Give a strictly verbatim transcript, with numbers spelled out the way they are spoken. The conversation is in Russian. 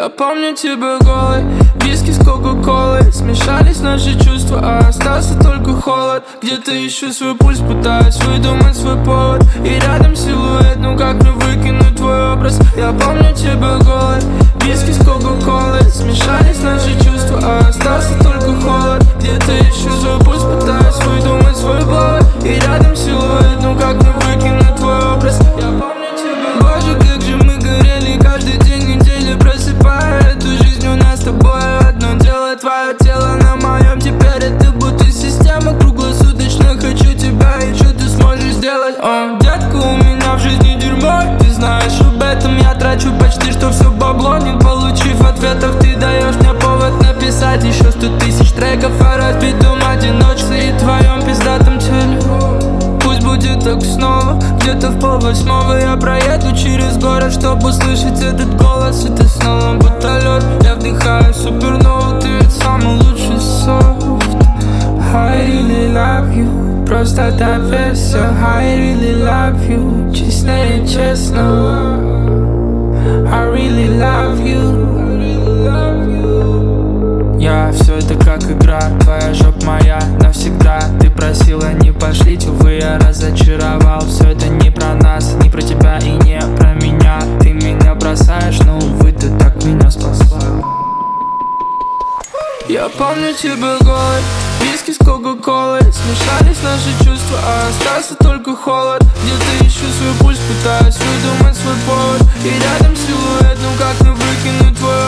Я помню тебя голой, виски с кока-колой. Смешались наши чувства, а остался только холод. Где-то ищу свой пульс, пытаюсь выдумать свой повод. И рядом силуэт, ну как мне выкинуть твой образ? Я помню тебя голой, виски с кока-колой. Смешались наши чувства, а остался только холод. Где-то ищу свой пульс, пытаюсь выдумать свой повод. И рядом силуэт, ну как мне выкинуть твой образ? Я помню тебя. Боже, как же мы горели каждый день недели, просыпая эту жизнь. У нас с тобой одно дело, твое тело на моем. Теперь это будто система круглосуточно. Хочу тебя, и что ты сможешь сделать? О, детка, у меня в жизни дерьмо, ты знаешь об этом. Я трачу почти что все бабло, не получив ответов. Ты даешь мне повод написать еще сто тысяч треков о разбитом одиночестве и твоем пиздатом теле. Пусть будет так снова, где-то в полвосьмого я проеду через город, чтобы услышать этот голос. Это снова будто лед, я вдыхаю супернову. Ты ведь самый лучший софт. I really love you, просто доверься. I really love you, честно и честно. I really love you. Я все это как игра, твоя жопа моя навсегда. Ты просила не пошлить, увы, я разочаровал. Все это не про нас, не про тебя и не про меня. Ты меня бросаешь, но увы, ты так меня спасла. Я помню тебя голой, виски с кока-колой. Смешались наши чувства, а остался только холод. Где-то ищу свой пульс, пытаюсь выдумать свой повод. И рядом силуэт, ну как мне выкинуть твой